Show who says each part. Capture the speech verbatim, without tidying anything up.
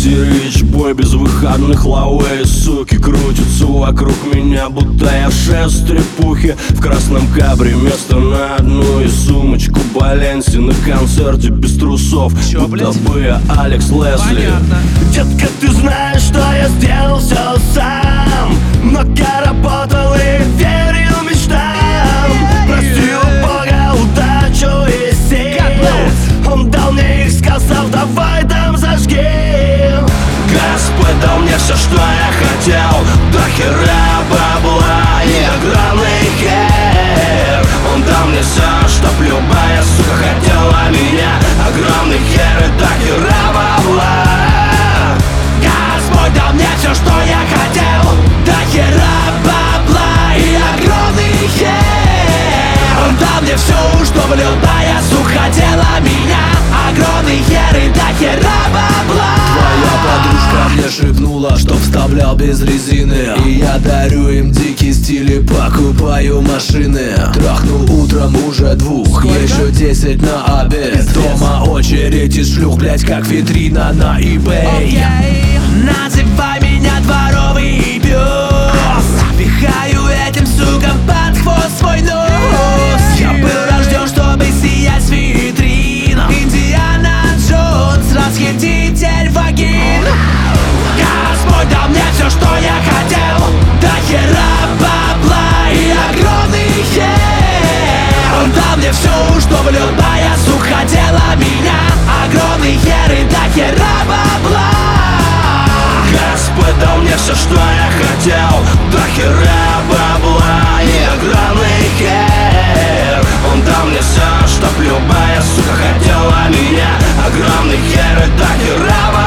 Speaker 1: Рич бой без выходных, лавей, суки крутятся вокруг меня, будто я шест трепухи. В красном кабре место на одну и сумочку Баленси. На концерте без трусов,
Speaker 2: Чё,
Speaker 1: будто
Speaker 2: блядь?
Speaker 1: бы я Алекс Лесли.
Speaker 2: Понятно.
Speaker 1: Детка, ты знаешь, что я сделал все сам. Много работал и верил мечтам. Прости у Бога удачу и сил. Он дал мне их, сказал, давай там зажги. Господь дал мне все, что я хотел. До хера бабла и огромный хер. Он дал мне все, чтоб любая сука хотела меня. Огромный хер и до хера бабла. Господь дал мне все, что я хотел. До хера бабла и огромный хер. Он дал мне все, чтобы любая сука хотела меня. Огромный хер и до хера бабла.
Speaker 3: Твоя подружка мне шепнула, что вставлял без резины. И я дарю им дикий стиль и покупаю машины. Трахнул утром уже двух, еще десять на обед. Дома очередь из шлюх, блять, как витрина на eBay.
Speaker 2: Okay. Называй меня дворовый пёс. Пихаю этим сукам под хвост свой нос. Я был рожден, чтобы сиять с витрин. Индиана Джонс, расхититель вагин. Господь дал мне все, что я хотел. До хера бабла и огромный хер. Он дал мне все, чтобы любая сука хотела меня. Огромный хер и до хера бабла.
Speaker 1: Господь дал мне все, что я хотел. До хера бабла и огромный хер. Он дал мне все, чтоб любая сука хотела меня. Огромный хер и до хера бабла.